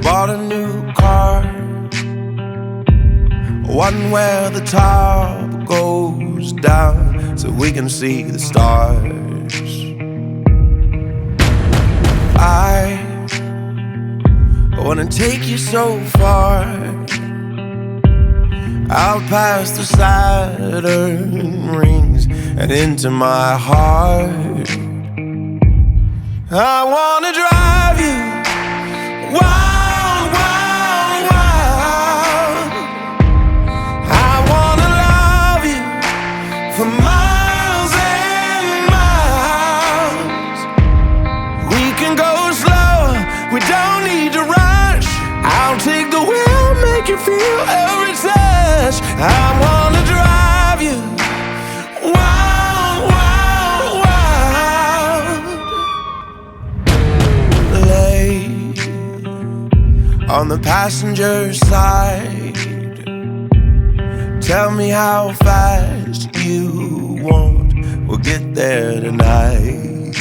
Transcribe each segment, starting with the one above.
bought a new car, one where the top goes down so we can see the stars. I wanna take you so far, out past the Saturn rings and into my heart. I wanna drive you wild, wild, wild. I wanna love you for miles and miles. We can go slow, we don't need to rush. I'll take the wheel, make you feel every touch. I wanna drive you wild, wild, wild. Lay on the passenger side, tell me how fast you want, we'll get there tonight.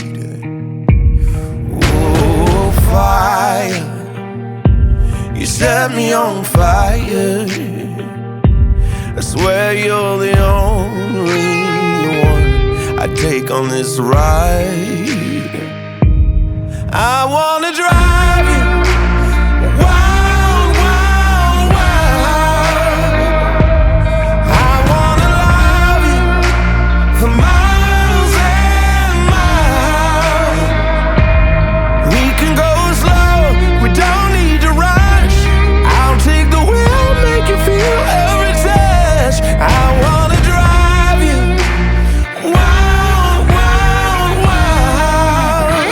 Oh, fire, you set me on fire. I swear you're the only one I take on this ride. I wanna drive you wild, wild, wild. I wanna love you for miles and miles. We can go slow, we don't need to rush. I'll take the wheel, make you feel every touch. I wanna drive you wild, wild, wild.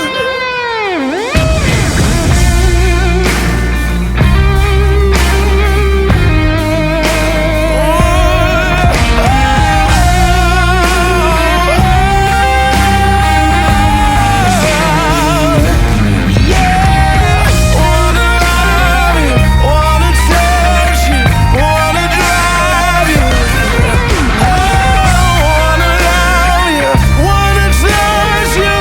Yeah, wanna love you, wanna touch you, wanna drive you. Wanna love you, wanna touch you.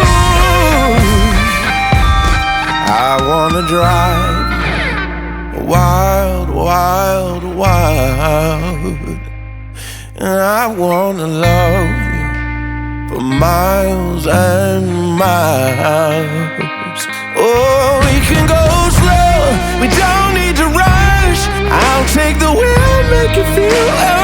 I wanna drive wild, wild, wild. And I wanna love you for miles and miles. Oh, we can go slow, we don't need to rush. I'll take the wheel, make you feel